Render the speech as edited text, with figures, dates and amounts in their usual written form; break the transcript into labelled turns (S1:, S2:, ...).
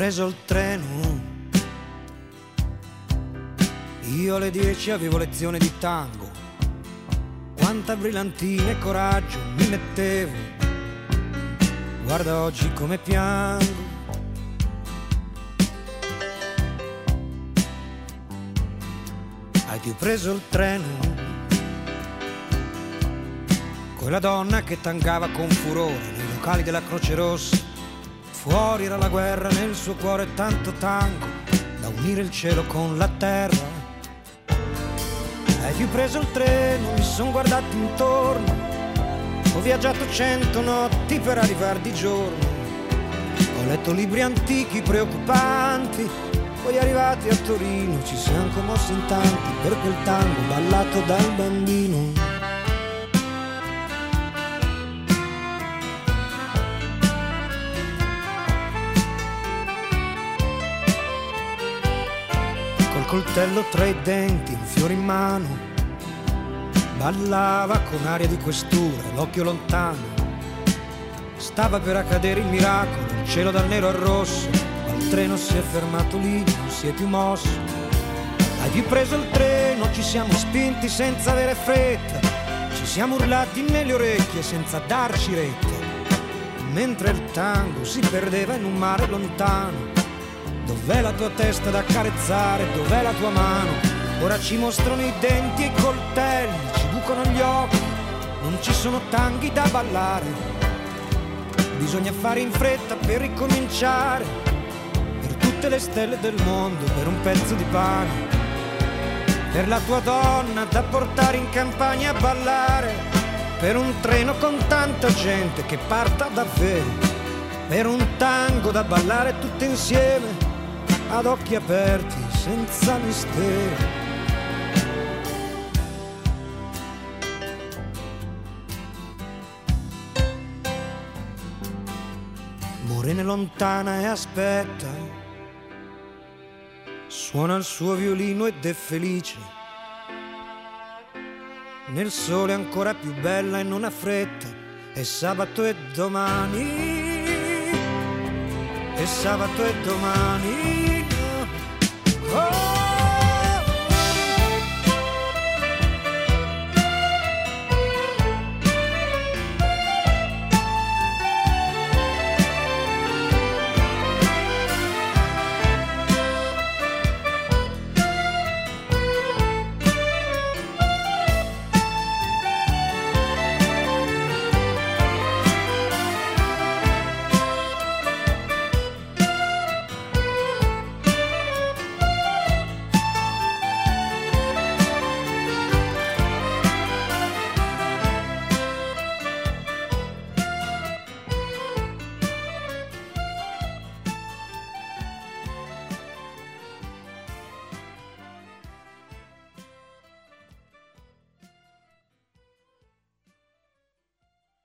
S1: preso il treno, io alle 10 avevo lezione di tango. Quanta brillantina e coraggio mi mettevo, guarda oggi come piango. Hai più preso il treno, quella donna che tangava con furore nei locali della Croce Rossa. Fuori era la guerra, nel suo cuore tanto tango da unire il cielo con la terra. Hai più preso il treno, mi son guardato intorno, ho viaggiato 100 notti per arrivare di giorno. Ho letto libri antichi preoccupanti, poi arrivati a Torino ci siamo commossi in tanti per quel tango ballato dal bambino. Coltello tra i denti, un fiore in mano, ballava con aria di questura, l'occhio lontano. Stava per accadere il miracolo, il cielo dal nero al rosso, ma il treno si è fermato lì, non si è più mosso. Hai più preso il treno, ci siamo spinti senza avere fretta, ci siamo urlati nelle orecchie senza darci retta, mentre il tango si perdeva in un mare lontano. Dov'è la tua testa da accarezzare? Dov'è la tua mano? Ora ci mostrano i denti e i coltelli, ci bucano gli occhi, non ci sono tanghi da ballare. Bisogna fare in fretta per ricominciare, per tutte le stelle del mondo, per un pezzo di pane, per la tua donna da portare in campagna a ballare, per un treno con tanta gente che parta davvero, per un tango da ballare tutte insieme ad occhi aperti, senza mistero. Morena lontana e aspetta, suona il suo violino ed è felice. Nel sole ancora più bella e non ha fretta, è sabato e domani, è sabato e domani.